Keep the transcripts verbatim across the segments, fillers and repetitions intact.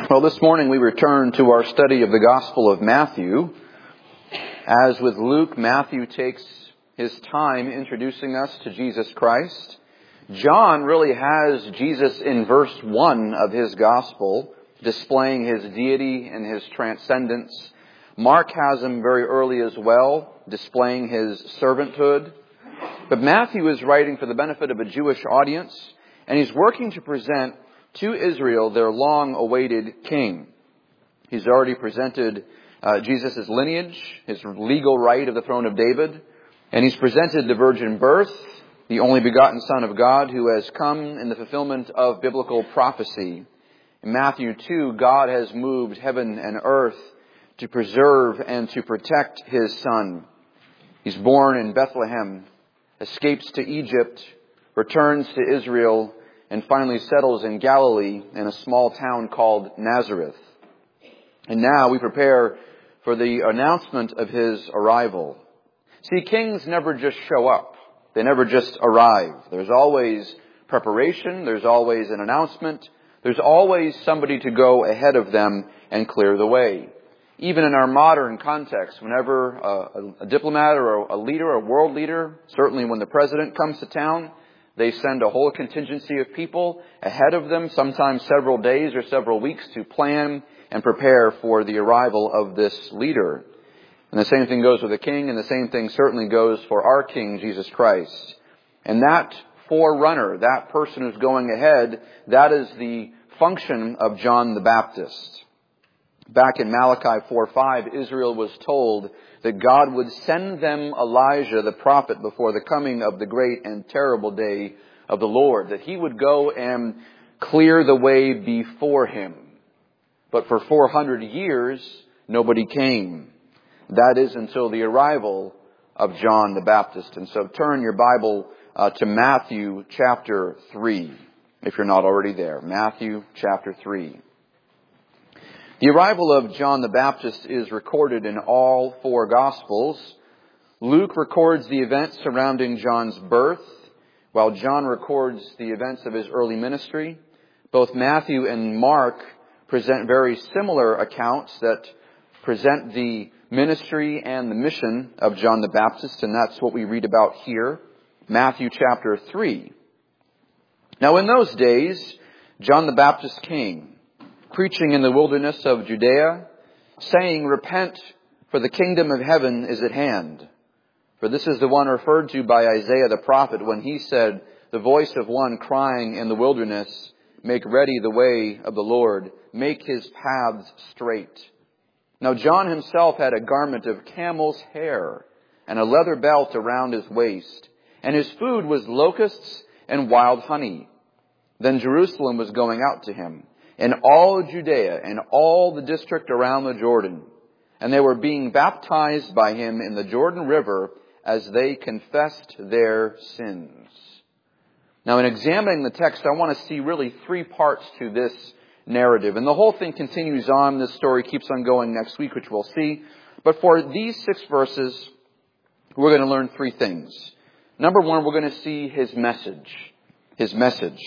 Well, this morning we return to our study of the Gospel of Matthew. As with Luke, Matthew takes his time introducing us to Jesus Christ. John really has Jesus in verse one of his Gospel, displaying his deity and his transcendence. Mark has him very early as well, displaying his servanthood. But Matthew is writing for the benefit of a Jewish audience, and he's working to present to Israel their long-awaited king. He's already presented uh, Jesus' lineage, his legal right of the throne of David, and he's presented the virgin birth, the only begotten Son of God who has come in the fulfillment of biblical prophecy. In Matthew two, God has moved heaven and earth to preserve and to protect his Son. He's born in Bethlehem, escapes to Egypt, returns to Israel, and finally settles in Galilee in a small town called Nazareth. And now we prepare for the announcement of his arrival. See, kings never just show up. They never just arrive. There's always preparation. There's always an announcement. There's always somebody to go ahead of them and clear the way. Even in our modern context, whenever a, a diplomat or a leader, a world leader, certainly when the president comes to town, they send a whole contingency of people ahead of them, sometimes several days or several weeks, to plan and prepare for the arrival of this leader. And the same thing goes with the king, and the same thing certainly goes for our King, Jesus Christ. And that forerunner, that person who's going ahead, that is the function of John the Baptist. Back in Malachi four five, Israel was told that God would send them Elijah the prophet before the coming of the great and terrible day of the Lord, that he would go and clear the way before him. But for four hundred years, nobody came. That is until the arrival of John the Baptist. And so turn your Bible uh, to Matthew chapter three, if you're not already there. Matthew chapter three. The arrival of John the Baptist is recorded in all four Gospels. Luke records the events surrounding John's birth, while John records the events of his early ministry. Both Matthew and Mark present very similar accounts that present the ministry and the mission of John the Baptist, and that's what we read about here, Matthew chapter three. Now in those days, John the Baptist came, preaching in the wilderness of Judea, saying, "Repent, for the kingdom of heaven is at hand." For this is the one referred to by Isaiah the prophet when he said, "The voice of one crying in the wilderness, make ready the way of the Lord, make his paths straight." Now John himself had a garment of camel's hair and a leather belt around his waist, and his food was locusts and wild honey. Then Jerusalem was going out to him, and all Judea and all the district around the Jordan, and they were being baptized by him in the Jordan River as they confessed their sins. Now in examining the text, I want to see really three parts to this narrative. And the whole thing continues on. This story keeps on going next week, which we'll see. But for these six verses, we're going to learn three things. Number one, we're going to see his message. His message.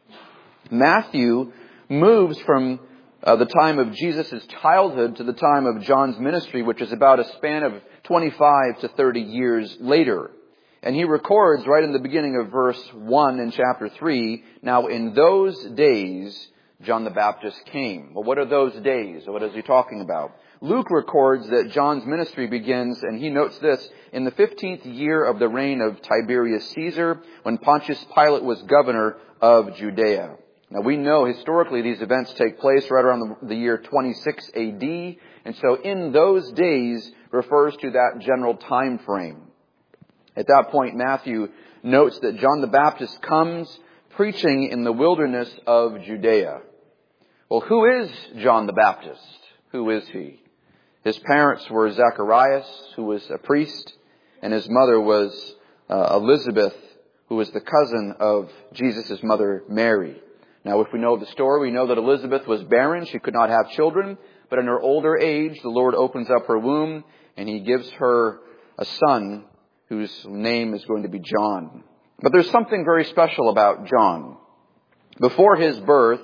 Matthew moves from uh, the time of Jesus' childhood to the time of John's ministry, which is about a span of twenty-five to thirty years later. And he records right in the beginning of verse one in chapter three, "Now in those days, John the Baptist came." Well, what are those days? What is he talking about? Luke records that John's ministry begins, and he notes this, in the fifteenth year of the reign of Tiberius Caesar, when Pontius Pilate was governor of Judea. Now we know historically these events take place right around the, the year twenty-six A D, and so in those days refers to that general time frame. At that point, Matthew notes that John the Baptist comes preaching in the wilderness of Judea. Well, who is John the Baptist? Who is he? His parents were Zacharias, who was a priest, and his mother was uh, Elizabeth, who was the cousin of Jesus' mother, Mary. Now, if we know the story, we know that Elizabeth was barren. She could not have children. But in her older age, the Lord opens up her womb, and he gives her a son whose name is going to be John. But there's something very special about John. Before his birth,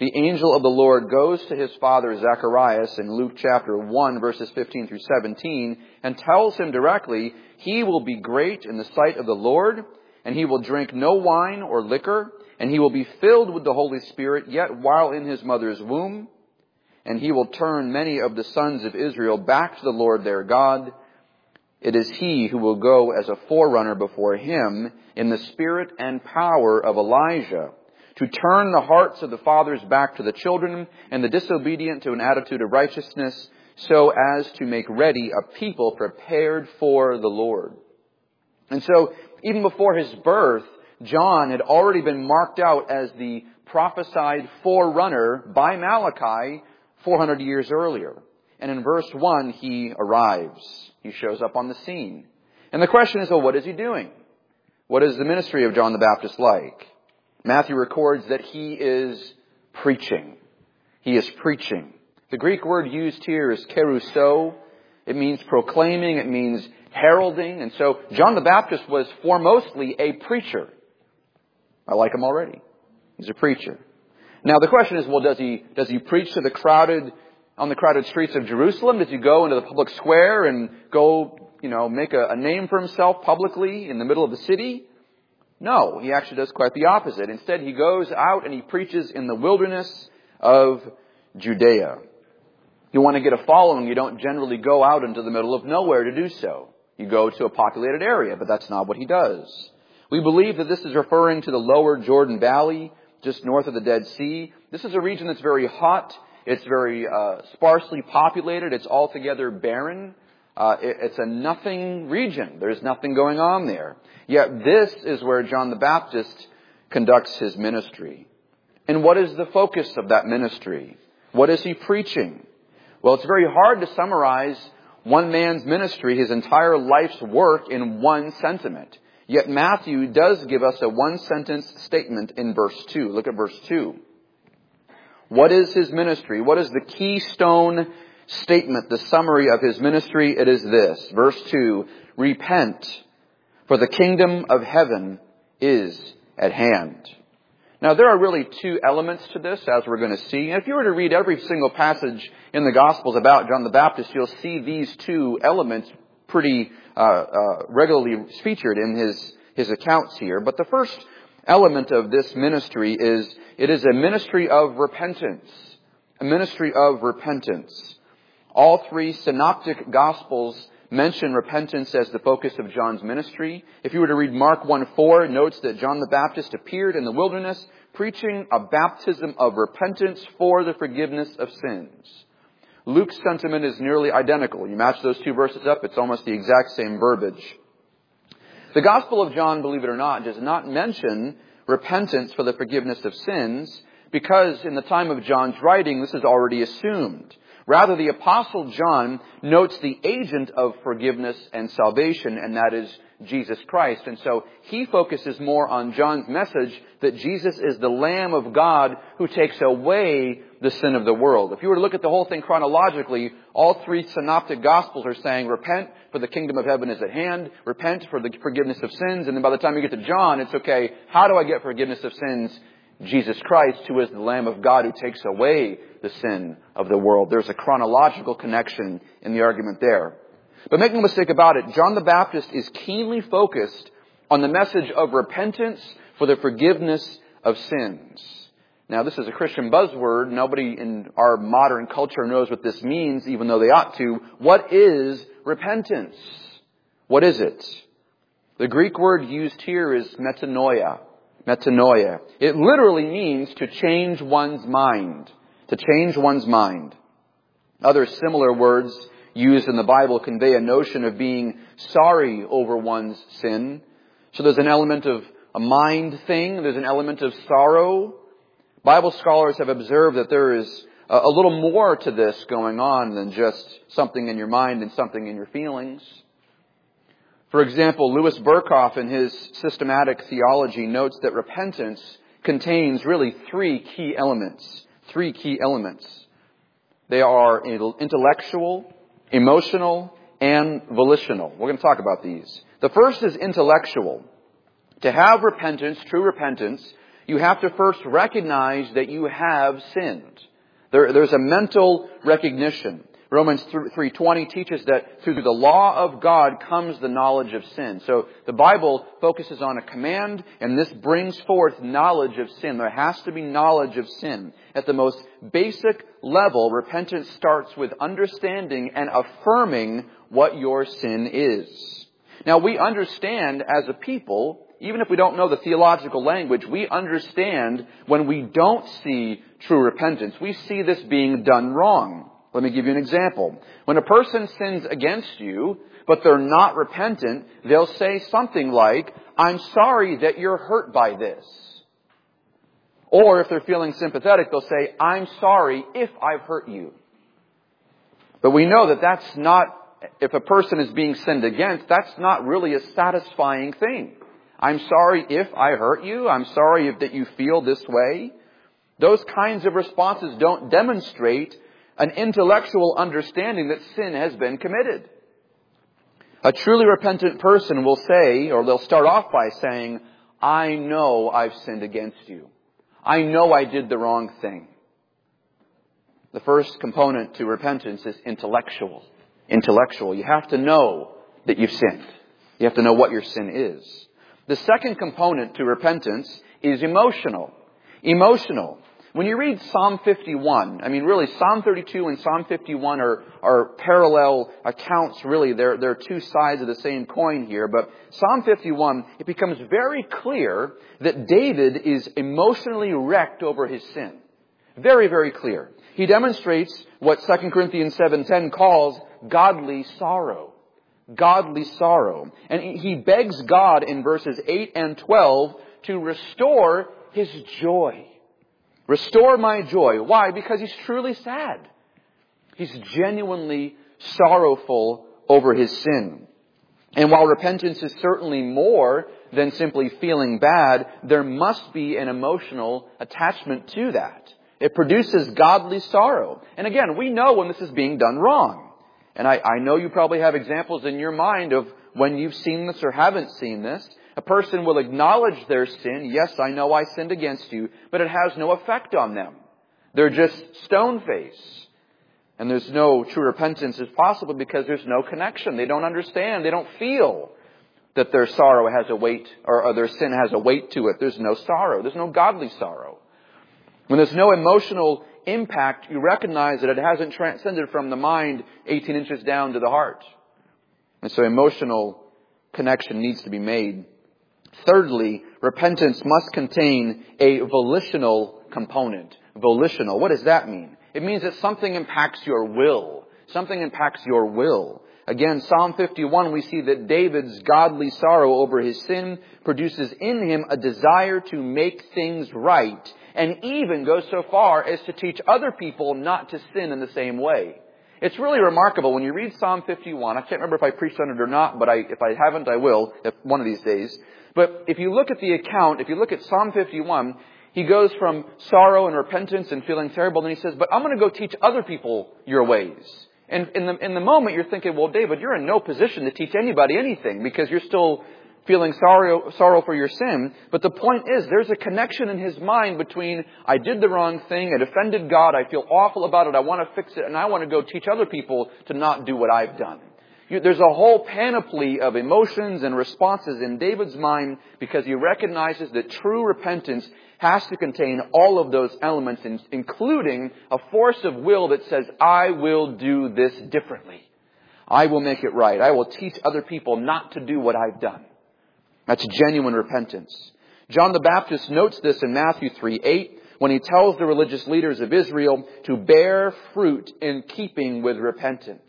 the angel of the Lord goes to his father Zacharias in Luke chapter one, verses fifteen through seventeen, and tells him directly, he will be great in the sight of the Lord, and he will drink no wine or liquor, and he will be filled with the Holy Spirit, yet while in his mother's womb. And he will turn many of the sons of Israel back to the Lord their God. It is he who will go as a forerunner before him in the spirit and power of Elijah, to turn the hearts of the fathers back to the children and the disobedient to an attitude of righteousness, so as to make ready a people prepared for the Lord. And so, even before his birth, John had already been marked out as the prophesied forerunner by Malachi four hundred years earlier. And in verse one, he arrives. He shows up on the scene. And the question is, well, what is he doing? What is the ministry of John the Baptist like? Matthew records that he is preaching. He is preaching. The Greek word used here is kerusso. It means proclaiming. It means heralding. And so John the Baptist was foremostly a preacher. I like him already. He's a preacher. Now the question is, well, does he, does he preach to the crowded, on the crowded streets of Jerusalem? Does he go into the public square and go, you know, make a, a name for himself publicly in the middle of the city? No, he actually does quite the opposite. Instead, he goes out and he preaches in the wilderness of Judea. You want to get a following, you don't generally go out into the middle of nowhere to do so. You go to a populated area, but that's not what he does. We believe that this is referring to the lower Jordan Valley, just north of the Dead Sea. This is a region that's very hot. It's very uh, sparsely populated. It's altogether barren. Uh, it, it's a nothing region. There's nothing going on there. Yet this is where John the Baptist conducts his ministry. And what is the focus of that ministry? What is he preaching? Well, it's very hard to summarize one man's ministry, his entire life's work, in one sentiment. Yet Matthew does give us a one-sentence statement in verse two. Look at verse two. What is his ministry? What is the keystone statement, the summary of his ministry? It is this. Verse two, repent, for the kingdom of heaven is at hand. Now, there are really two elements to this, as we're going to see. And if you were to read every single passage in the Gospels about John the Baptist, you'll see these two elements pretty uh, uh, regularly featured in his, his accounts here. But the first element of this ministry is, it is a ministry of repentance. A ministry of repentance. All three synoptic Gospels mention repentance as the focus of John's ministry. If you were to read Mark one four, it notes that John the Baptist appeared in the wilderness preaching a baptism of repentance for the forgiveness of sins. Luke's sentiment is nearly identical. You match those two verses up, it's almost the exact same verbiage. The Gospel of John, believe it or not, does not mention repentance for the forgiveness of sins, because in the time of John's writing, this is already assumed. Rather, the Apostle John notes the agent of forgiveness and salvation, and that is Jesus Christ. And so he focuses more on John's message that Jesus is the Lamb of God who takes away the sin of the world. If you were to look at the whole thing chronologically, all three synoptic Gospels are saying, repent, for the kingdom of heaven is at hand. Repent for the forgiveness of sins. And then by the time you get to John, it's okay, how do I get forgiveness of sins? Jesus Christ, who is the Lamb of God who takes away the sin of the world. There's a chronological connection in the argument there. But make no mistake about it, John the Baptist is keenly focused on the message of repentance for the forgiveness of sins. Now, this is a Christian buzzword. Nobody in our modern culture knows what this means, even though they ought to. What is repentance? What is it? The Greek word used here is metanoia. Metanoia. It literally means to change one's mind. To change one's mind. Other similar words used in the Bible convey a notion of being sorry over one's sin. So there's an element of a mind thing. There's an element of sorrow. Bible scholars have observed that there is a little more to this going on than just something in your mind and something in your feelings. For example, Louis Berkhoff in his systematic theology notes that repentance contains really three key elements. Three key elements. They are intellectual, emotional, and volitional. We're going to talk about these. The first is intellectual. To have repentance, true repentance, You have to first recognize that you have sinned. There, there's a mental recognition. Romans three twenty teaches that through the law of God comes the knowledge of sin. So the Bible focuses on a command, and this brings forth knowledge of sin. There has to be knowledge of sin. At the most basic level, repentance starts with understanding and affirming what your sin is. Now, we understand as a people, even if we don't know the theological language, we understand when we don't see true repentance. We see this being done wrong. Let me give you an example. When a person sins against you, but they're not repentant, they'll say something like, I'm sorry that you're hurt by this. Or if they're feeling sympathetic, they'll say, I'm sorry if I've hurt you. But we know that that's not, if a person is being sinned against, that's not really a satisfying thing. I'm sorry if I hurt you. I'm sorry if that you feel this way. Those kinds of responses don't demonstrate an intellectual understanding that sin has been committed. A truly repentant person will say, or they'll start off by saying, I know I've sinned against you. I know I did the wrong thing. The first component to repentance is intellectual. Intellectual. You have to know that you've sinned. You have to know what your sin is. The second component to repentance is emotional. Emotional. When you read Psalm fifty-one, I mean really Psalm thirty-two and Psalm fifty-one are, are parallel accounts really. They're, they're two sides of the same coin here. But Psalm fifty-one, it becomes very clear that David is emotionally wrecked over his sin. Very, very clear. He demonstrates what Second Corinthians seven ten calls godly sorrow. Godly sorrow. And he begs God in verses eight and twelve to restore his joy. Restore my joy. Why? Because he's truly sad. He's genuinely sorrowful over his sin. And while repentance is certainly more than simply feeling bad, there must be an emotional attachment to that. It produces godly sorrow. And again, we know when this is being done wrong. And I, I know you probably have examples in your mind of when you've seen this or haven't seen this. A person will acknowledge their sin. Yes, I know I sinned against you, but it has no effect on them. They're just stone-faced. And there's no true repentance is possible because there's no connection. They don't understand. They don't feel that their sorrow has a weight, or, or their sin has a weight to it. There's no sorrow. There's no godly sorrow. When there's no emotional impact, you recognize that it hasn't transcended from the mind eighteen inches down to the heart. And so emotional connection needs to be made. Thirdly, repentance must contain a volitional component. Volitional. What does that mean? It means that something impacts your will. Something impacts your will. Again, Psalm fifty-one, we see that David's godly sorrow over his sin produces in him a desire to make things right, and even goes so far as to teach other people not to sin in the same way. It's really remarkable when you read Psalm fifty-one. I can't remember if I preached on it or not, but I, if I haven't, I will if one of these days. But if you look at the account, if you look at Psalm fifty-one, he goes from sorrow and repentance and feeling terrible, and he says, but I'm going to go teach other people your ways. And in the, in the moment, you're thinking, well, David, you're in no position to teach anybody anything because you're still feeling sorrow, sorrow for your sin. But the point is, there's a connection in his mind between, I did the wrong thing, it offended God, I feel awful about it, I want to fix it, and I want to go teach other people to not do what I've done. You, there's a whole panoply of emotions and responses in David's mind because he recognizes that true repentance has to contain all of those elements, including a force of will that says, I will do this differently. I will make it right. I will teach other people not to do what I've done. That's genuine repentance. John the Baptist notes this in Matthew three eight when he tells the religious leaders of Israel to bear fruit in keeping with repentance.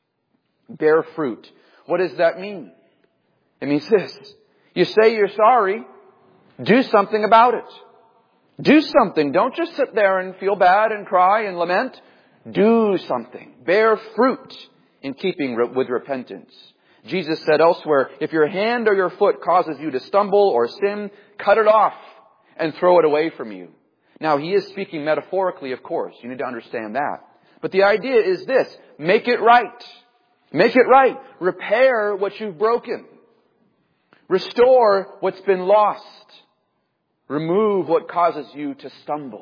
Bear fruit. What does that mean? It means this. You say you're sorry. Do something about it. Do something. Don't just sit there and feel bad and cry and lament. Do something. Bear fruit in keeping with repentance. Jesus said elsewhere, if your hand or your foot causes you to stumble or sin, cut it off and throw it away from you. Now, he is speaking metaphorically, of course. You need to understand that. But the idea is this. Make it right. Make it right. Repair what you've broken. Restore what's been lost. Remove what causes you to stumble.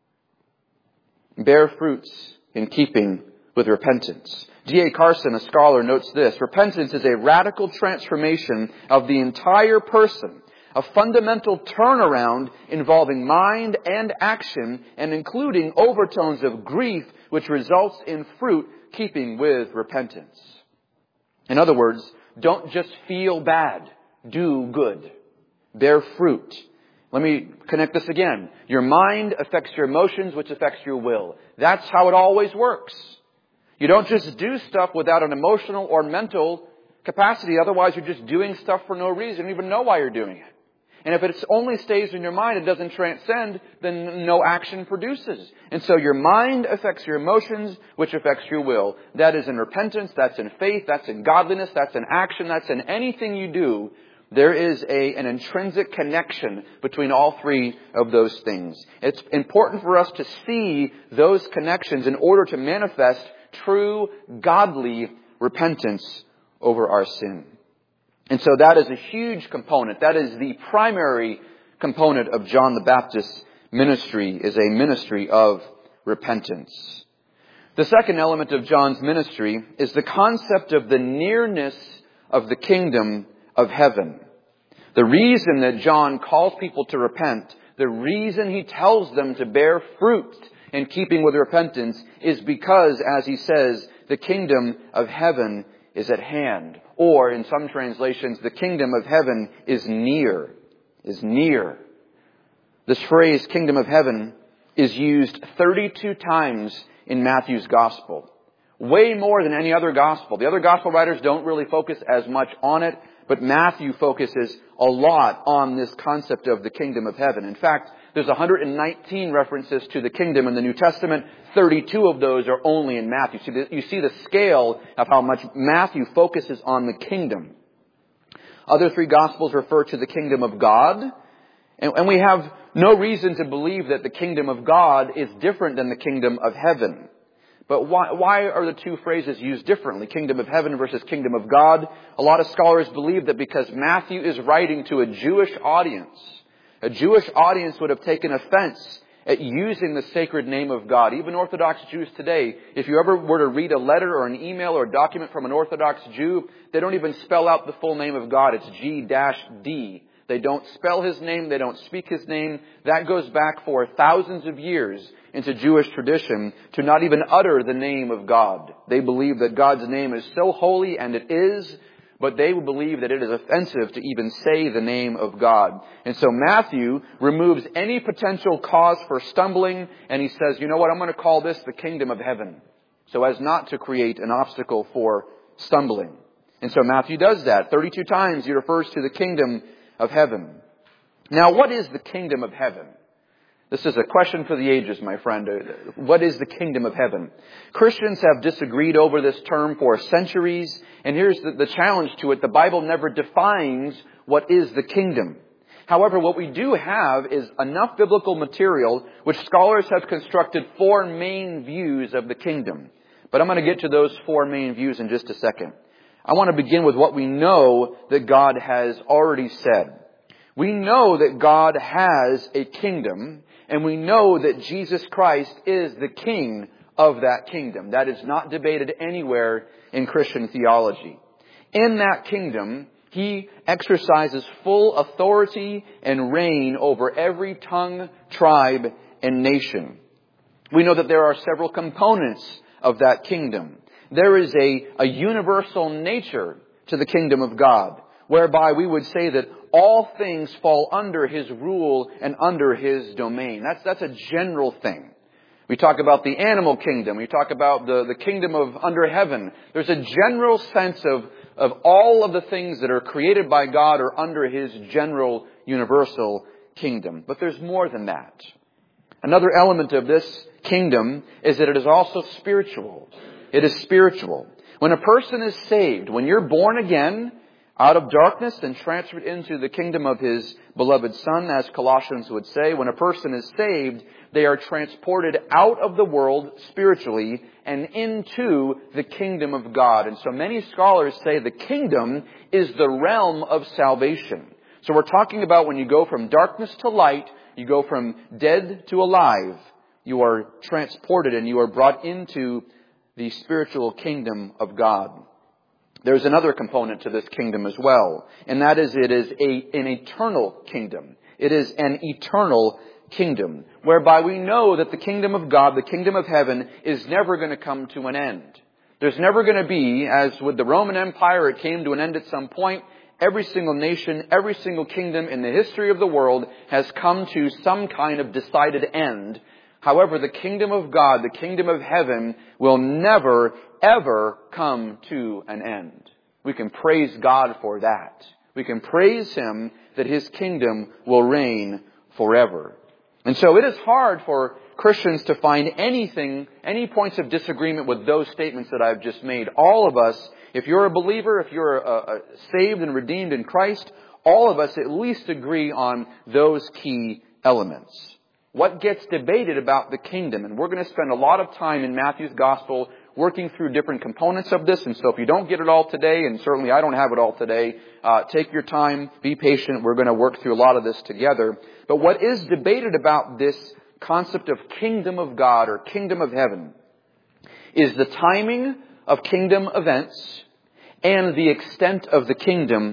Bear fruits in keeping with repentance. D A Carson, a scholar, notes this: repentance is a radical transformation of the entire person, a fundamental turnaround involving mind and action, and including overtones of grief, which results in fruit keeping with repentance. In other words, don't just feel bad. Do good. Bear fruit. Let me connect this again. Your mind affects your emotions, which affects your will. That's how it always works. You don't just do stuff without an emotional or mental capacity. Otherwise, you're just doing stuff for no reason. You don't even know why you're doing it. And if it only stays in your mind, it doesn't transcend, then no action produces. And so your mind affects your emotions, which affects your will. That is in repentance, that's in faith, that's in godliness, that's in action, that's in anything you do. There is a, an intrinsic connection between all three of those things. It's important for us to see those connections in order to manifest true, godly repentance over our sin. And so that is a huge component. That is the primary component of John the Baptist's ministry, is a ministry of repentance. The second element of John's ministry is the concept of the nearness of the kingdom of heaven. The reason that John calls people to repent, the reason he tells them to bear fruit in keeping with repentance, is because, as he says, the kingdom of heaven is at hand. Or, in some translations, the kingdom of heaven is near. Is near. This phrase, kingdom of heaven, is used thirty-two times in Matthew's gospel. Way more than any other gospel. The other gospel writers don't really focus as much on it, but Matthew focuses a lot on this concept of the kingdom of heaven. In fact, there's one hundred nineteen references to the kingdom in the New Testament. thirty-two of those are only in Matthew. So you see the scale of how much Matthew focuses on the kingdom. Other three Gospels refer to the kingdom of God. And we have no reason to believe that the kingdom of God is different than the kingdom of heaven. But why, why are the two phrases used differently? Kingdom of heaven versus kingdom of God. A lot of scholars believe that because Matthew is writing to a Jewish audience, a Jewish audience would have taken offense at using the sacred name of God. Even Orthodox Jews today, if you ever were to read a letter or an email or a document from an Orthodox Jew, they don't even spell out the full name of God. It's G D. They don't spell His name. They don't speak His name. That goes back for thousands of years into Jewish tradition to not even utter the name of God. They believe that God's name is so holy, and it is, but they believe that it is offensive to even say the name of God. And so Matthew removes any potential cause for stumbling, and he says, you know what, I'm going to call this the kingdom of heaven, so as not to create an obstacle for stumbling. And so Matthew does that. thirty-two times he refers to the kingdom of heaven. Now, what is the kingdom of heaven? This is a question for the ages, my friend. What is the kingdom of heaven? Christians have disagreed over this term for centuries. And here's the, the challenge to it. The Bible never defines what is the kingdom. However, what we do have is enough biblical material which scholars have constructed four main views of the kingdom. But I'm going to get to those four main views in just a second. I want to begin with what we know that God has already said. We know that God has a kingdom, and we know that Jesus Christ is the king of that kingdom. That is not debated anywhere in Christian theology. In that kingdom, He exercises full authority and reign over every tongue, tribe, and nation. We know that there are several components of that kingdom. There is a, a universal nature to the kingdom of God, whereby we would say that all things fall under His rule and under His domain. That's, that's a general thing. We talk about the animal kingdom. We talk about the, the kingdom of under heaven. There's a general sense of, of all of the things that are created by God are under His general universal kingdom. But there's more than that. Another element of this kingdom is that it is also spiritual. It is spiritual. When a person is saved, when you're born again, out of darkness and transferred into the kingdom of His beloved Son, as Colossians would say, when a person is saved, they are transported out of the world spiritually and into the kingdom of God. And so many scholars say the kingdom is the realm of salvation. So we're talking about when you go from darkness to light, you go from dead to alive. You are transported and you are brought into the spiritual kingdom of God. There's another component to this kingdom as well, and that is it is a, an eternal kingdom. It is an eternal kingdom, whereby we know that the kingdom of God, the kingdom of heaven, is never going to come to an end. There's never going to be, as with the Roman Empire, it came to an end at some point. Every single nation, every single kingdom in the history of the world has come to some kind of decided end. However, the kingdom of God, the kingdom of heaven, will never, ever come to an end. We can praise God for that. We can praise Him that His kingdom will reign forever. And so it is hard for Christians to find anything, any points of disagreement with those statements that I've just made. All of us, if you're a believer, if you're a, a saved and redeemed in Christ, all of us at least agree on those key elements. What gets debated about the kingdom, and we're going to spend a lot of time in Matthew's Gospel working through different components of this, and so if you don't get it all today, and certainly I don't have it all today, uh, take your time, be patient, we're going to work through a lot of this together. But what is debated about this concept of kingdom of God or kingdom of heaven is the timing of kingdom events and the extent of the kingdom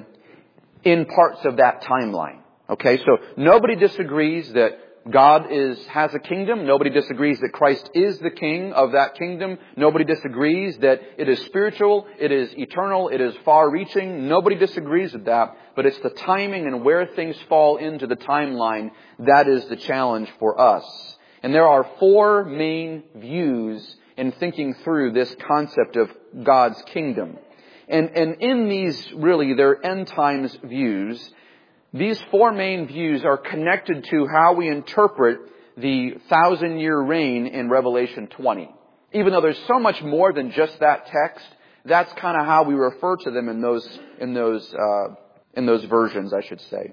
in parts of that timeline. Okay, so nobody disagrees that God is, has a kingdom. Nobody disagrees that Christ is the king of that kingdom. Nobody disagrees that it is spiritual, it is eternal, it is far-reaching. Nobody disagrees with that. But it's the timing and where things fall into the timeline that is the challenge for us. And there are four main views in thinking through this concept of God's kingdom. And, and in these, really, they're end times views. These four main views are connected to how we interpret the thousand-year reign in Revelation twenty. Even though there's so much more than just that text, that's kind of how we refer to them in those in those uh, in those versions, I should say.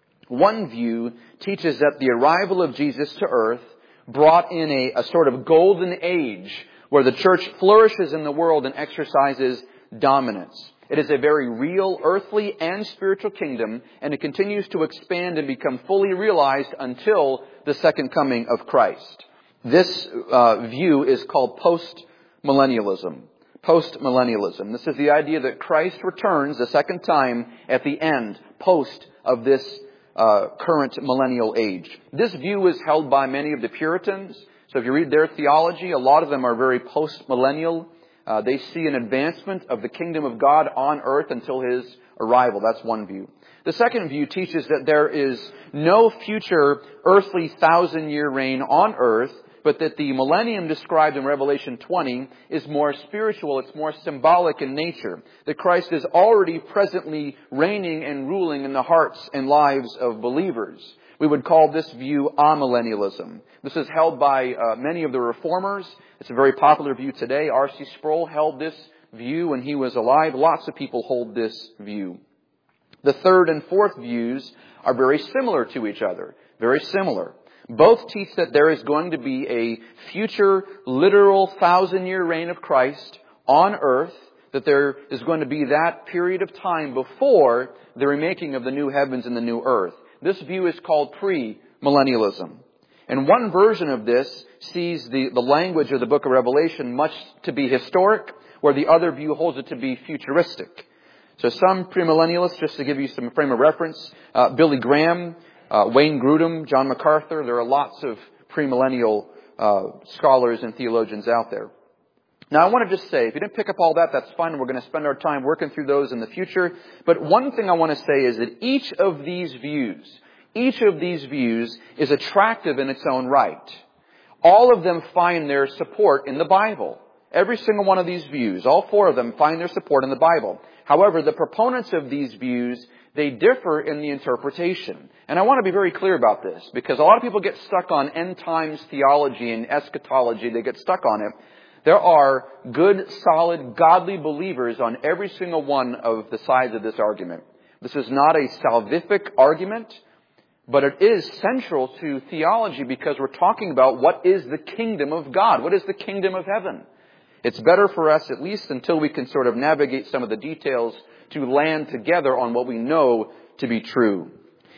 One view teaches that the arrival of Jesus to earth brought in a, a sort of golden age where the church flourishes in the world and exercises dominance. It is a very real earthly and spiritual kingdom, and it continues to expand and become fully realized until the second coming of Christ. This uh, view is called post-millennialism. Post-millennialism. This is the idea that Christ returns the second time at the end, post of this uh, current millennial age. This view is held by many of the Puritans. So if you read their theology, a lot of them are very post-millennial. Uh, they see an advancement of the kingdom of God on earth until His arrival. That's one view. The second view teaches that there is no future earthly thousand-year reign on earth, but that the millennium described in Revelation twenty is more spiritual, it's more symbolic in nature. That Christ is already presently reigning and ruling in the hearts and lives of believers. We would call this view amillennialism. This is held by uh, many of the reformers. It's a very popular view today. R C Sproul held this view when he was alive. Lots of people hold this view. The third and fourth views are very similar to each other. Very similar. Both teach that there is going to be a future literal thousand-year reign of Christ on earth, that there is going to be that period of time before the remaking of the new heavens and the new earth. This view is called premillennialism. And one version of this sees the, the language of the book of Revelation much to be historic, where the other view holds it to be futuristic. So some premillennialists, just to give you some frame of reference, uh, Billy Graham, uh, Wayne Grudem, John MacArthur, there are lots of premillennial uh, scholars and theologians out there. Now, I want to just say, if you didn't pick up all that, that's fine. We're going to spend our time working through those in the future. But one thing I want to say is that each of these views, each of these views is attractive in its own right. All of them find their support in the Bible. Every single one of these views, all four of them, find their support in the Bible. However, the proponents of these views, they differ in the interpretation. And I want to be very clear about this, because a lot of people get stuck on end times theology and eschatology. They get stuck on it. There are good, solid, godly believers on every single one of the sides of this argument. This is not a salvific argument, but it is central to theology because we're talking about what is the kingdom of God. What is the kingdom of heaven? It's better for us, at least until we can sort of navigate some of the details, to land together on what we know to be true.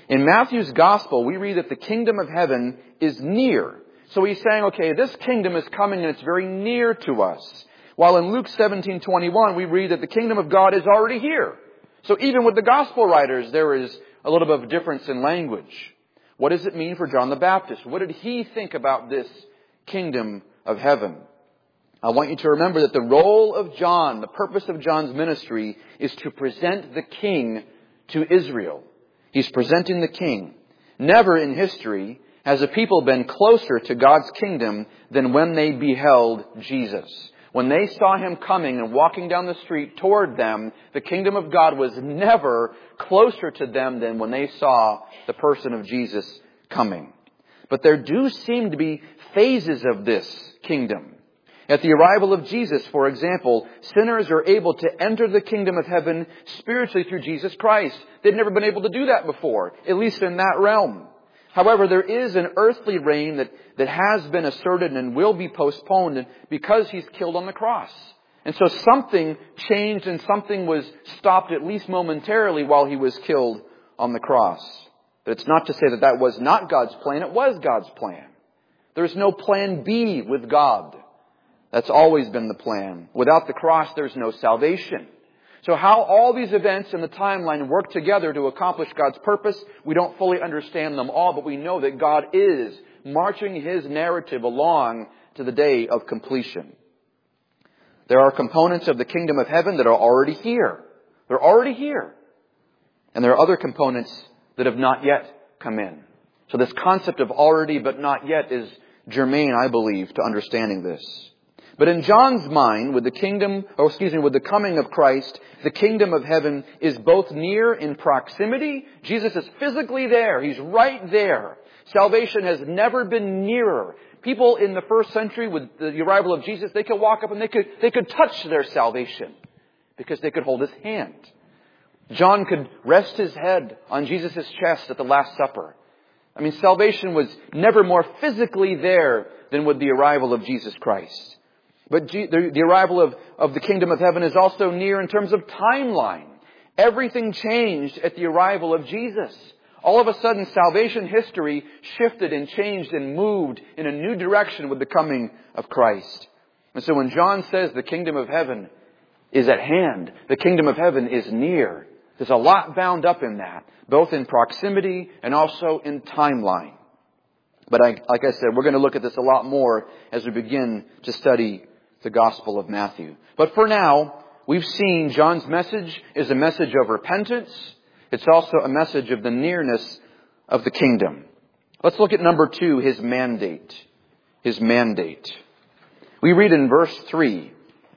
In Matthew's Gospel, we read that the kingdom of heaven is near. So he's saying, okay, this kingdom is coming and it's very near to us. While in Luke seventeen twenty-one, we read that the kingdom of God is already here. So even with the Gospel writers, there is a little bit of difference in language. What does it mean for John the Baptist? What did he think about this kingdom of heaven? I want you to remember that the role of John, the purpose of John's ministry, is to present the king to Israel. He's presenting the king. Never in history has a people been closer to God's kingdom than when they beheld Jesus. When they saw Him coming and walking down the street toward them, the kingdom of God was never closer to them than when they saw the person of Jesus coming. But there do seem to be phases of this kingdom. At the arrival of Jesus, for example, sinners are able to enter the kingdom of heaven spiritually through Jesus Christ. They'd never been able to do that before, at least in that realm. However, there is an earthly reign that, that has been asserted and will be postponed because He's killed on the cross. And so something changed and something was stopped at least momentarily while He was killed on the cross. But it's not to say that that was not God's plan. It was God's plan. There's no plan B with God. That's always been the plan. Without the cross, there's no salvation. So how all these events in the timeline work together to accomplish God's purpose, we don't fully understand them all, but we know that God is marching His narrative along to the day of completion. There are components of the kingdom of heaven that are already here. They're already here. And there are other components that have not yet come in. So this concept of already but not yet is germane, I believe, to understanding this. But in John's mind, with the kingdom, or excuse me, with the coming of Christ, the kingdom of heaven is both near in proximity. Jesus is physically there. He's right there. Salvation has never been nearer. People in the first century, with the arrival of Jesus, they could walk up and they could, they could touch their salvation because they could hold His hand. John could rest his head on Jesus' chest at the Last Supper. I mean, salvation was never more physically there than with the arrival of Jesus Christ. But the, the arrival of, of the kingdom of heaven is also near in terms of timeline. Everything changed at the arrival of Jesus. All of a sudden, salvation history shifted and changed and moved in a new direction with the coming of Christ. And so when John says the kingdom of heaven is at hand, the kingdom of heaven is near, there's a lot bound up in that, both in proximity and also in timeline. But I, like I said, we're going to look at this a lot more as we begin to study the Gospel of Matthew. But for now, we've seen John's message is a message of repentance. It's also a message of the nearness of the kingdom. Let's look at number two, His mandate. His mandate. We read in verse three.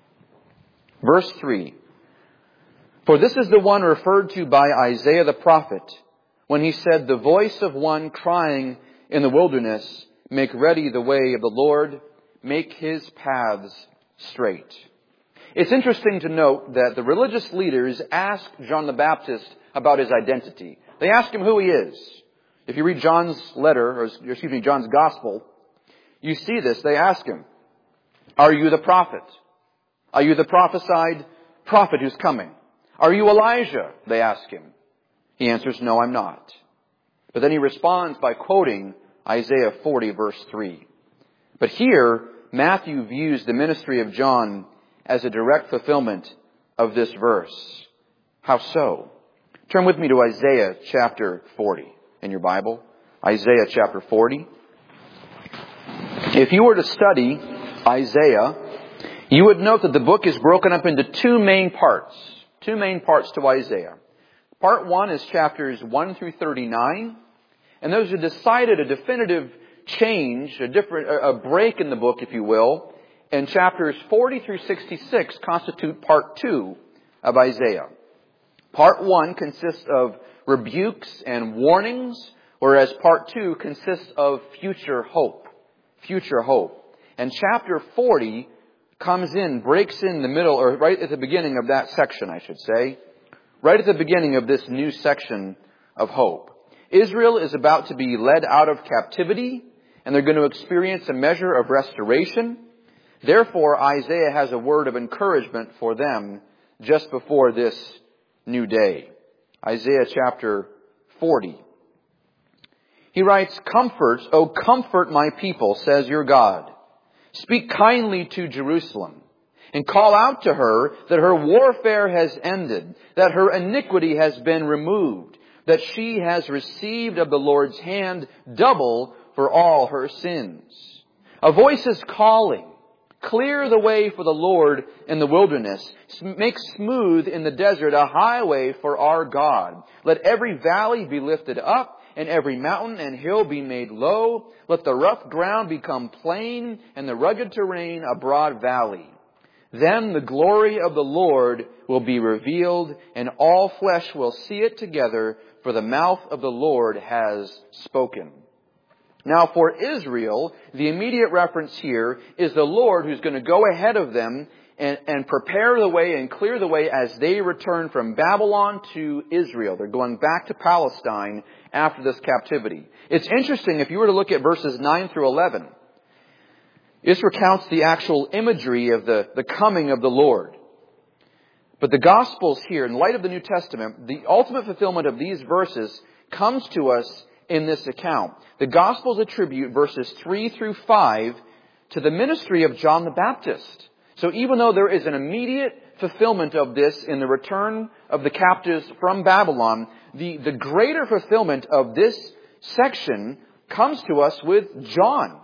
Verse three. For this is the one referred to by Isaiah the prophet when he said, the voice of one crying in the wilderness, make ready the way of the Lord, make His paths straight. It's interesting to note that the religious leaders asked John the Baptist about his identity. They asked him who he is. If you read John's letter, or excuse me, John's Gospel, you see this. They ask him, are you the prophet? Are you the prophesied prophet who's coming? Are you Elijah? They ask him. He answers, no, I'm not. But then he responds by quoting Isaiah forty, verse three. But here, Matthew views the ministry of John as a direct fulfillment of this verse. How so? Turn with me to Isaiah chapter forty in your Bible. Isaiah chapter forty. If you were to study Isaiah, you would note that the book is broken up into two main parts. Two main parts to Isaiah. Part one is chapters one through thirty-nine. And those are decided a definitive change, a different, a break in the book, if you will. And chapters forty through sixty-six constitute part two of Isaiah. Part one consists of rebukes and warnings, whereas part two consists of future hope. Future hope. And chapter forty comes in, breaks in the middle, or right at the beginning of that section, I should say. Right at the beginning of this new section of hope. Israel is about to be led out of captivity, and they're going to experience a measure of restoration. Therefore, Isaiah has a word of encouragement for them just before this new day. Isaiah chapter forty. He writes, "Comfort, O comfort my people, says your God. Speak kindly to Jerusalem, and call out to her that her warfare has ended, that her iniquity has been removed, that she has received of the Lord's hand double for all her sins. A voice is calling, clear the way for the Lord in the wilderness. Make smooth in the desert a highway for our God. Let every valley be lifted up, and every mountain and hill be made low. Let the rough ground become plain, and the rugged terrain a broad valley. Then the glory of the Lord will be revealed, and all flesh will see it together, for the mouth of the Lord has spoken." Now for Israel, the immediate reference here is the Lord who's going to go ahead of them and, and prepare the way and clear the way as they return from Babylon to Israel. They're going back to Palestine after this captivity. It's interesting, if you were to look at verses nine through eleven, this recounts the actual imagery of the, the coming of the Lord. But the Gospels here, in light of the New Testament, the ultimate fulfillment of these verses comes to us in this account. The Gospels attribute verses three through five to the ministry of John the Baptist. So even though there is an immediate fulfillment of this in the return of the captives from Babylon, the, the greater fulfillment of this section comes to us with John.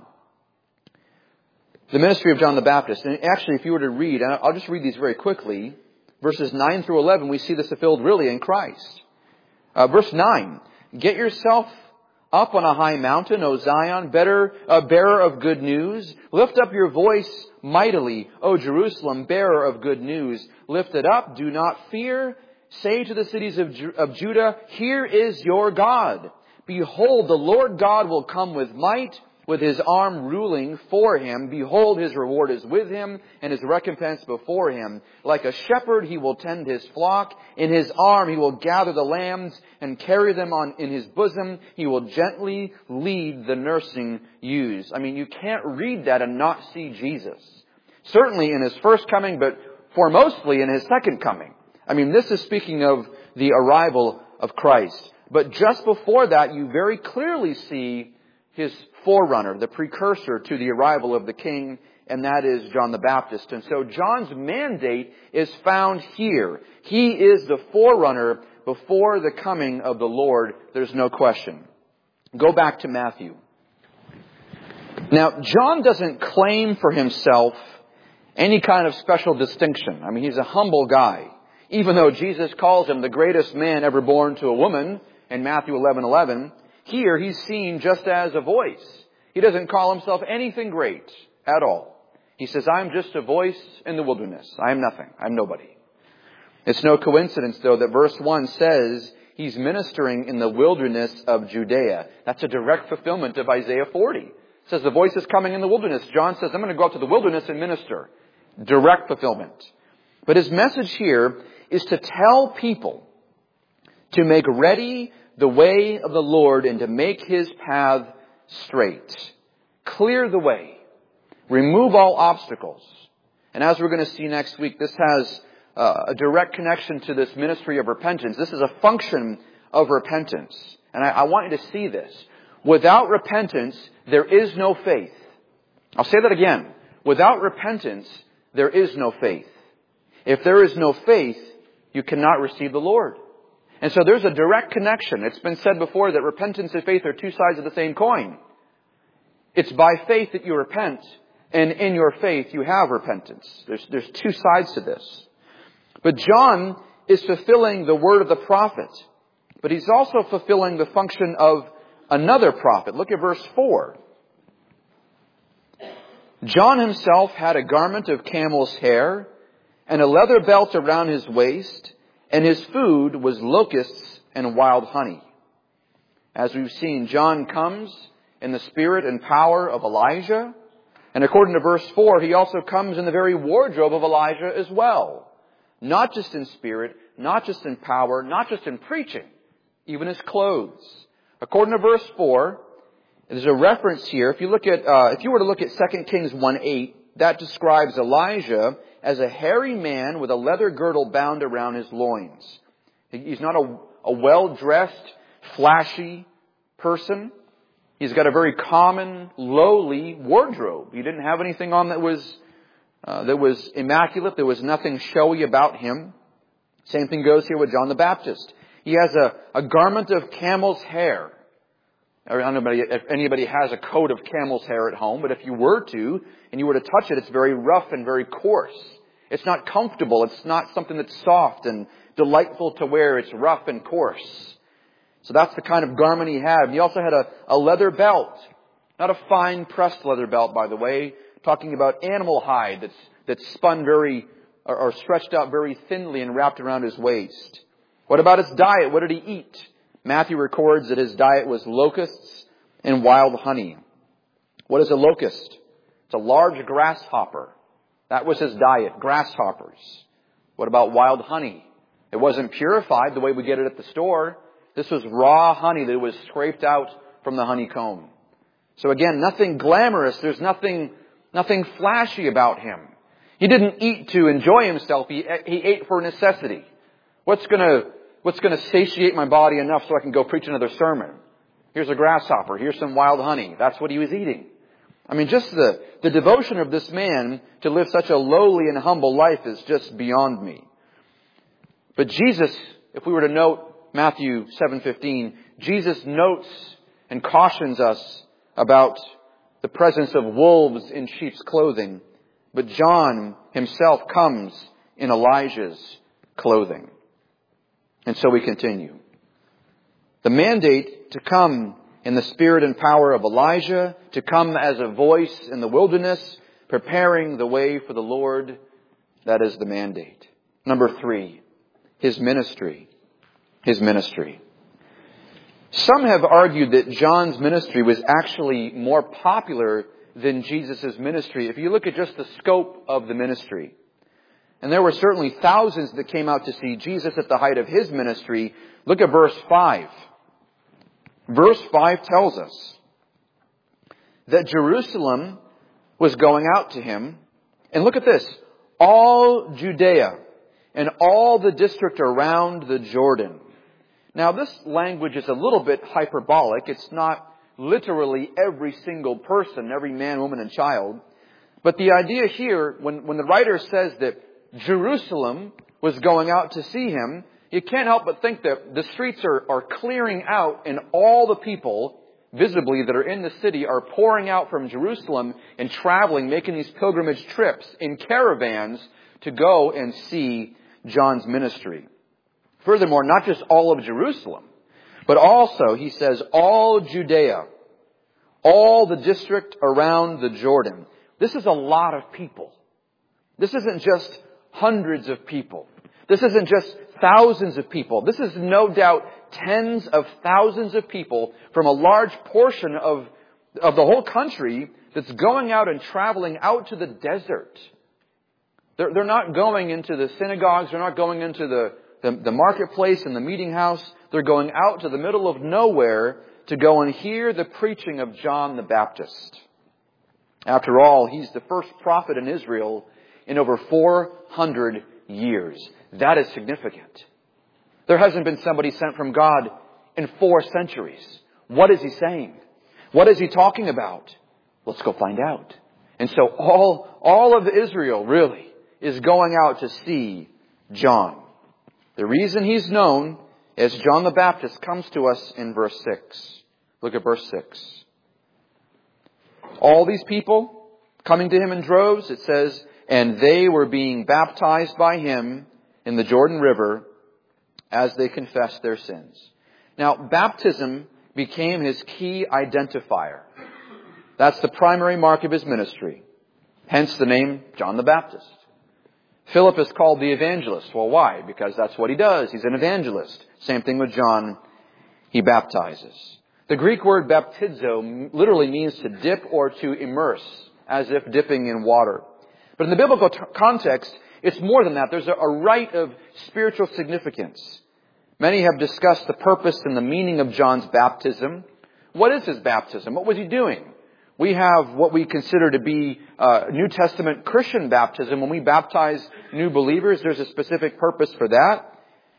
The ministry of John the Baptist. And actually, if you were to read, and I'll just read these very quickly, verses nine through eleven, we see this fulfilled really in Christ. Uh, verse nine, "Get yourself up on a high mountain, O Zion, better, a bearer of good news. Lift up your voice mightily, O Jerusalem, bearer of good news. Lift it up, do not fear. Say to the cities of, Ju- of Judah, here is your God. Behold, the Lord God will come with might, with his arm ruling for him. Behold, his reward is with him, and his recompense before him. Like a shepherd, he will tend his flock. In his arm, he will gather the lambs and carry them on in his bosom. He will gently lead the nursing ewes." I mean, you can't read that and not see Jesus. Certainly in his first coming, but foremostly in his second coming. I mean, this is speaking of the arrival of Christ. But just before that, you very clearly see his forerunner, the precursor to the arrival of the King, and that is John the Baptist. And so John's mandate is found here. He is the forerunner before the coming of the Lord. There's no question. Go back to Matthew. Now, John doesn't claim for himself any kind of special distinction. I mean, he's a humble guy. Even though Jesus calls him the greatest man ever born to a woman in Matthew eleven eleven, here he's seen just as a voice. He doesn't call himself anything great at all. He says, "I'm just a voice in the wilderness. I'm nothing. I'm nobody." It's no coincidence, though, that verse one says he's ministering in the wilderness of Judea. That's a direct fulfillment of Isaiah forty. It says the voice is coming in the wilderness. John says, I'm going to go out to the wilderness and minister. Direct fulfillment. But his message here is to tell people to make ready the way of the Lord and to make his path straight. Clear the way. Remove all obstacles. And as we're going to see next week, this has uh, a direct connection to this ministry of repentance. This is a function of repentance. And I, I want you to see this. Without repentance, there is no faith. I'll say that again. Without repentance, there is no faith. If there is no faith, you cannot receive the Lord. And so there's a direct connection. It's been said before that repentance and faith are two sides of the same coin. It's by faith that you repent, and in your faith you have repentance. There's, there's two sides to this. But John is fulfilling the word of the prophet, but he's also fulfilling the function of another prophet. Look at verse four. John himself had a garment of camel's hair and a leather belt around his waist, and his food was locusts and wild honey. As we've seen, John comes in the spirit and power of Elijah. And according to verse four, he also comes in the very wardrobe of Elijah as well. Not just in spirit, not just in power, not just in preaching, even his clothes. According to verse four, there's a reference here. If you look at, uh, if you were to look at Second Kings one eight, that describes Elijah as a hairy man with a leather girdle bound around his loins. He's not a, a well-dressed, flashy person. He's got a very common, lowly wardrobe. He didn't have anything on that was uh, that was immaculate. There was nothing showy about him. Same thing goes here with John the Baptist. He has a, a garment of camel's hair. I don't know if anybody has a coat of camel's hair at home, but if you were to, and you were to touch it, it's very rough and very coarse. It's not comfortable. It's not something that's soft and delightful to wear. It's rough and coarse. So that's the kind of garment he had. He also had a, a leather belt. Not a fine pressed leather belt, by the way. Talking about animal hide that's, that's spun very, or, or stretched out very thinly and wrapped around his waist. What about his diet? What did he eat? Matthew records that his diet was locusts and wild honey. What is a locust? It's a large grasshopper. That was his diet, grasshoppers. What about wild honey? It wasn't purified the way we get it at the store. This was raw honey that was scraped out from the honeycomb. So again, nothing glamorous. There's nothing, nothing flashy about him. He didn't eat to enjoy himself. He, he ate for necessity. What's gonna, what's gonna satiate my body enough so I can go preach another sermon? Here's a grasshopper. Here's some wild honey. That's what he was eating. I mean, just the, the devotion of this man to live such a lowly and humble life is just beyond me. But Jesus, if we were to note Matthew seven fifteen, Jesus notes and cautions us about the presence of wolves in sheep's clothing. But John himself comes in Elijah's clothing. And so we continue. The mandate to come in the spirit and power of Elijah, to come as a voice in the wilderness, preparing the way for the Lord, that is the mandate. Number three, his ministry. His ministry. Some have argued that John's ministry was actually more popular than Jesus' ministry if you look at just the scope of the ministry. And there were certainly thousands that came out to see Jesus at the height of his ministry. Look at verse five. Verse five tells us that Jerusalem was going out to him. And look at this. All Judea and all the district around the Jordan. Now, this language is a little bit hyperbolic. It's not literally every single person, every man, woman, and child. But the idea here, when, when the writer says that Jerusalem was going out to see him, you can't help but think that the streets are, are clearing out and all the people, visibly, that are in the city are pouring out from Jerusalem and traveling, making these pilgrimage trips in caravans to go and see John's ministry. Furthermore, not just all of Jerusalem, but also, he says, all Judea, all the district around the Jordan. This is a lot of people. This isn't just hundreds of people. This isn't just thousands of people. This is no doubt tens of thousands of people from a large portion of, of the whole country that's going out and traveling out to the desert. They're, they're not going into the synagogues. They're not going into the The, the marketplace and the meeting house. They're going out to the middle of nowhere to go and hear the preaching of John the Baptist. After all, he's the first prophet in Israel in over four hundred years. That is significant. There hasn't been somebody sent from God in four centuries. What is he saying? What is he talking about? Let's go find out. And so all, all of Israel really is going out to see John. The reason he's known as John the Baptist comes to us in verse six. Look at verse six. All these people coming to him in droves, it says, and they were being baptized by him in the Jordan River as they confessed their sins. Now, baptism became his key identifier. That's the primary mark of his ministry. Hence the name John the Baptist. Philip is called the evangelist. Well, why? Because that's what he does. He's an evangelist. Same thing with John. He baptizes. The Greek word baptizo literally means to dip or to immerse, as if dipping in water. But in the biblical t- context, it's more than that. There's a, a rite of spiritual significance. Many have discussed the purpose and the meaning of John's baptism. What is his baptism? What was he doing? We have what we consider to be uh, New Testament Christian baptism. When we baptize new believers, there's a specific purpose for that.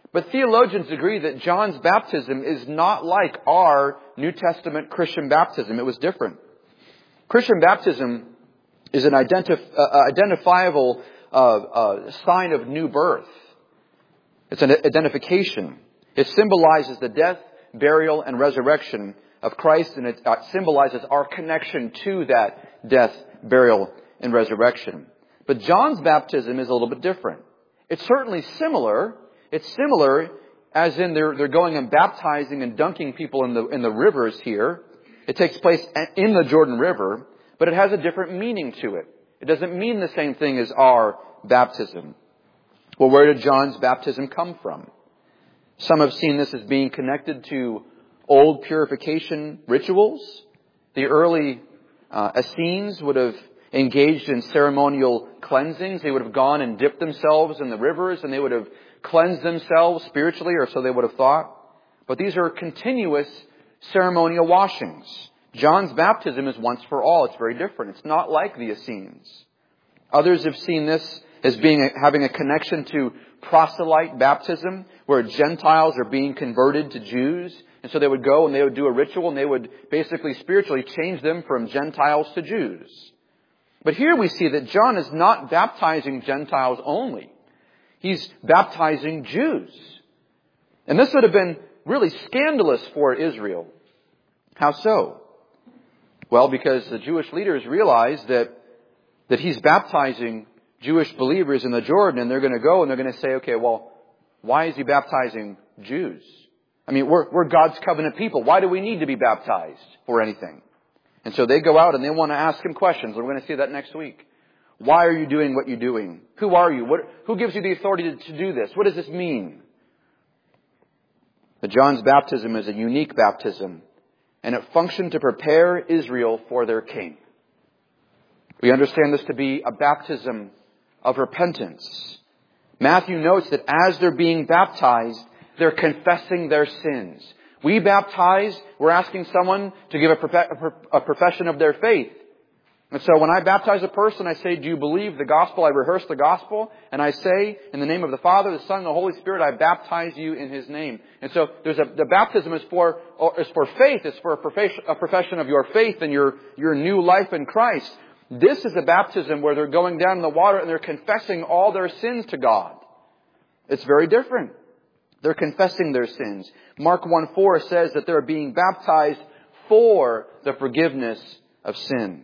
But theologians agree that John's baptism is not like our New Testament Christian baptism. It was different. Christian baptism is an identif- uh, identifiable uh, uh, sign of new birth. It's an identification. It symbolizes the death, burial, and resurrection of Christ, and it uh, symbolizes our connection to that death, burial, and resurrection. But John's baptism is a little bit different. It's certainly similar. It's similar as in they're, they're going and baptizing and dunking people in the, in the rivers here. It takes place in the Jordan River, but it has a different meaning to it. It doesn't mean the same thing as our baptism. Well, where did John's baptism come from? Some have seen this as being connected to old purification rituals. The early uh, Essenes would have engaged in ceremonial cleansings. They would have gone and dipped themselves in the rivers, and they would have cleansed themselves spiritually, or so they would have thought. But these are continuous ceremonial washings. John's baptism is once for all. It's very different. It's not like the Essenes. Others have seen this as being a, having a connection to proselyte baptism, where Gentiles are being converted to Jews. And so they would go and they would do a ritual, and they would basically spiritually change them from Gentiles to Jews. But here we see that John is not baptizing Gentiles only. He's baptizing Jews. And this would have been really scandalous for Israel. How so? Well, because the Jewish leaders realized that, that he's baptizing Jewish believers in the Jordan, and they're going to go and they're going to say, okay, well, why is he baptizing Jews? I mean, we're, we're God's covenant people. Why do we need to be baptized for anything? And so they go out and they want to ask him questions. We're going to see that next week. Why are you doing what you're doing? Who are you? What, who gives you the authority to, to do this? What does this mean? But John's baptism is a unique baptism, and it functioned to prepare Israel for their king. We understand this to be a baptism of repentance. Matthew notes that as they're being baptized, they're confessing their sins. We baptize, we're asking someone to give a, prof- a profession of their faith. And so when I baptize a person, I say, do you believe the gospel? I rehearse the gospel, and I say, in the name of the Father, the Son, and the Holy Spirit, I baptize you in His name. And so there's a, the baptism is for, is for faith. It's for a profession, a profession of your faith and your, your new life in Christ. This is a baptism where they're going down in the water and they're confessing all their sins to God. It's very different. They're confessing their sins. Mark one four says that they're being baptized for the forgiveness of sins.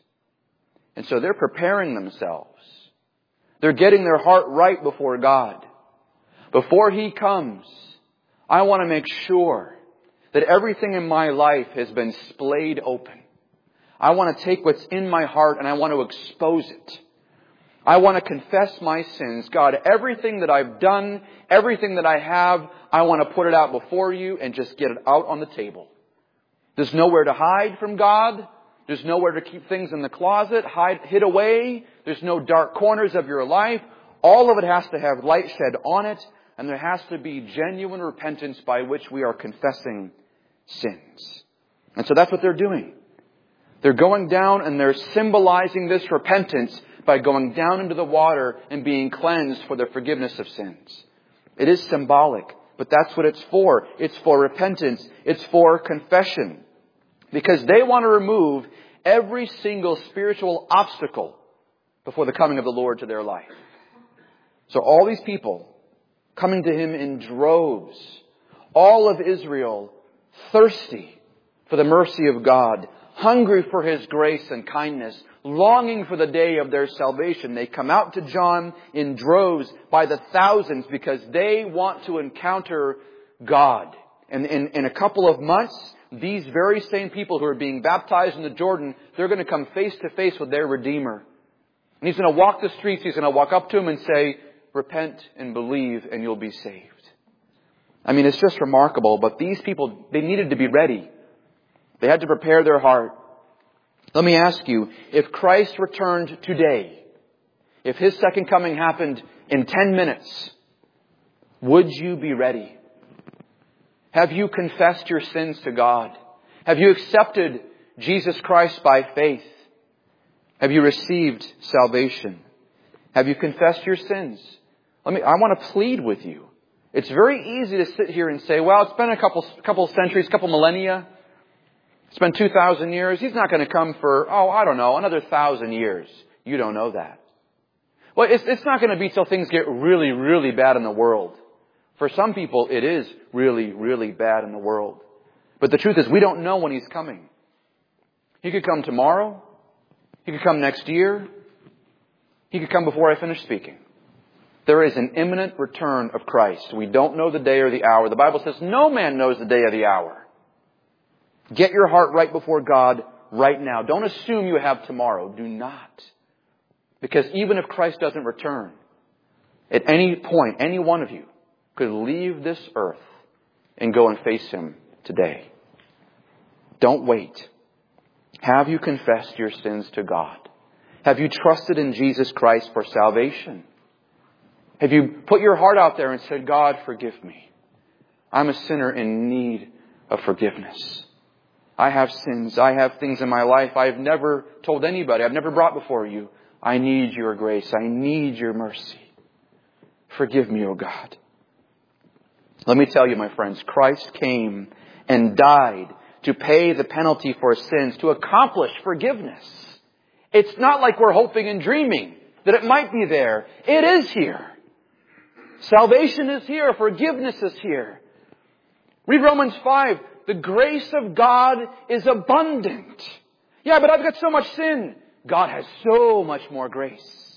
And so they're preparing themselves. They're getting their heart right before God. Before He comes, I want to make sure that everything in my life has been splayed open. I want to take what's in my heart and I want to expose it. I want to confess my sins. God, everything that I've done, everything that I have, I want to put it out before you and just get it out on the table. There's nowhere to hide from God. There's nowhere to keep things in the closet, hide, hid away. There's no dark corners of your life. All of it has to have light shed on it, and there has to be genuine repentance by which we are confessing sins. And so that's what they're doing. They're going down and they're symbolizing this repentance by going down into the water and being cleansed for the forgiveness of sins. It is symbolic, but that's what it's for. It's for repentance. It's for confession. Because they want to remove every single spiritual obstacle before the coming of the Lord to their life. So all these people coming to Him in droves, all of Israel thirsty for the mercy of God, hungry for His grace and kindness, longing for the day of their salvation. They come out to John in droves by the thousands because they want to encounter God. And in, in a couple of months, these very same people who are being baptized in the Jordan, they're going to come face to face with their Redeemer. And He's going to walk the streets. He's going to walk up to them and say, repent and believe and you'll be saved. I mean, it's just remarkable. But these people, they needed to be ready. They had to prepare their heart. Let me ask you, if Christ returned today, if His second coming happened in ten minutes, would you be ready? Have you confessed your sins to God? Have you accepted Jesus Christ by faith? Have you received salvation? Have you confessed your sins? Let me, I want to plead with you. It's very easy to sit here and say, well, it's been a couple, couple centuries, couple millennia. It's been two thousand years. He's not going to come for, oh, I don't know, another thousand years. You don't know that. Well, it's, it's not going to be till things get really, really bad in the world. For some people, it is really, really bad in the world. But the truth is, we don't know when He's coming. He could come tomorrow. He could come next year. He could come before I finish speaking. There is an imminent return of Christ. We don't know the day or the hour. The Bible says no man knows the day or the hour. Get your heart right before God right now. Don't assume you have tomorrow. Do not. Because even if Christ doesn't return, at any point, any one of you could leave this earth and go and face Him today. Don't wait. Have you confessed your sins to God? Have you trusted in Jesus Christ for salvation? Have you put your heart out there and said, God, forgive me. I'm a sinner in need of forgiveness. I have sins. I have things in my life I've never told anybody. I've never brought before you. I need your grace. I need your mercy. Forgive me, O God. Let me tell you, my friends, Christ came and died to pay the penalty for sins, to accomplish forgiveness. It's not like we're hoping and dreaming that it might be there. It is here. Salvation is here. Forgiveness is here. Read Romans five. The grace of God is abundant. Yeah, but I've got so much sin. God has so much more grace.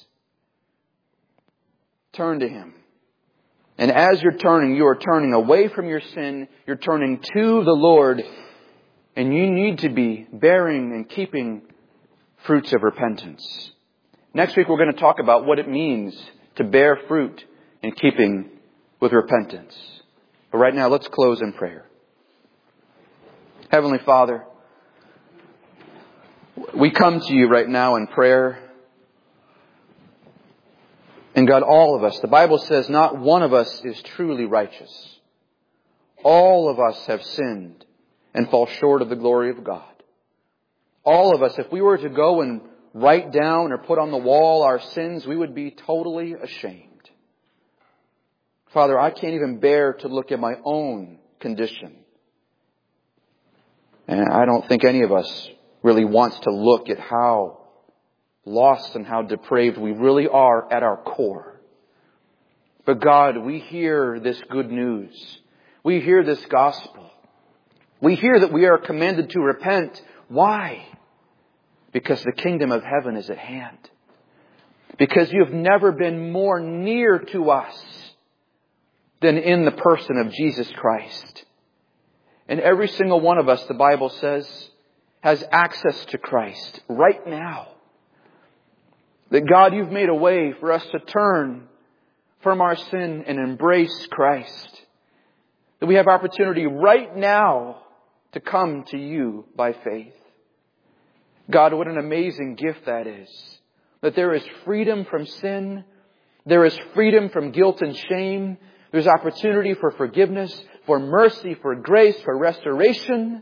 Turn to Him. And as you're turning, you are turning away from your sin. You're turning to the Lord. And you need to be bearing and keeping fruits of repentance. Next week we're going to talk about what it means to bear fruit in keeping with repentance. But right now, let's close in prayer. Heavenly Father, we come to You right now in prayer. And God, all of us, the Bible says not one of us is truly righteous. All of us have sinned and fall short of the glory of God. All of us, if we were to go and write down or put on the wall our sins, we would be totally ashamed. Father, I can't even bear to look at my own condition. And I don't think any of us really wants to look at how lost and how depraved we really are at our core. But God, we hear this good news. We hear this gospel. We hear that we are commanded to repent. Why? Because the kingdom of heaven is at hand. Because You have never been more near to us than in the person of Jesus Christ. And every single one of us, the Bible says, has access to Christ right now. That God, You've made a way for us to turn from our sin and embrace Christ. That we have opportunity right now to come to You by faith. God, what an amazing gift that is. That there is freedom from sin. There is freedom from guilt and shame. There's opportunity for forgiveness, for mercy, for grace, for restoration.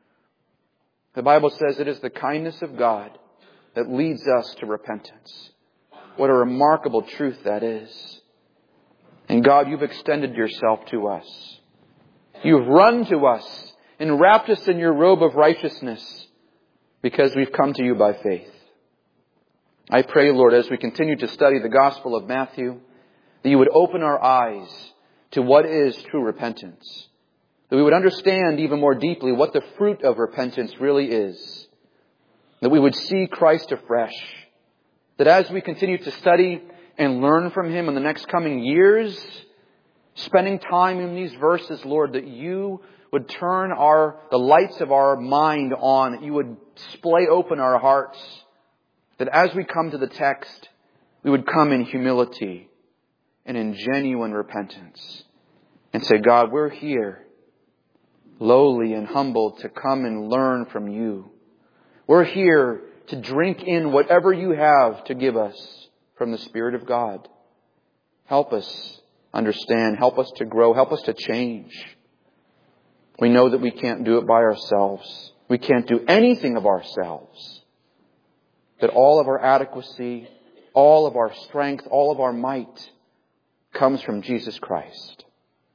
The Bible says it is the kindness of God that leads us to repentance. What a remarkable truth that is. And God, You've extended Yourself to us. You've run to us and wrapped us in Your robe of righteousness because we've come to You by faith. I pray, Lord, as we continue to study the Gospel of Matthew, that You would open our eyes to what is true repentance. That we would understand even more deeply what the fruit of repentance really is. That we would see Christ afresh. That as we continue to study and learn from Him in the next coming years, spending time in these verses, Lord, that You would turn our the lights of our mind on. That You would splay open our hearts. That as we come to the text, we would come in humility and in genuine repentance. And say, God, we're here, lowly and humble, to come and learn from You. We're here to drink in whatever You have to give us from the Spirit of God. Help us understand. Help us to grow. Help us to change. We know that we can't do it by ourselves. We can't do anything of ourselves. That all of our adequacy, all of our strength, all of our might comes from Jesus Christ.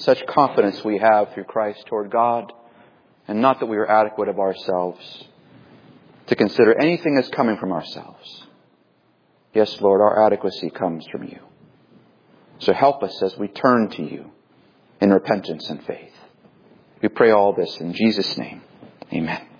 Such confidence we have through Christ toward God, and not that we are adequate of ourselves to consider anything as coming from ourselves. Yes, Lord, our adequacy comes from you. So help us as we turn to you in repentance and faith. We pray all this in Jesus' name. Amen.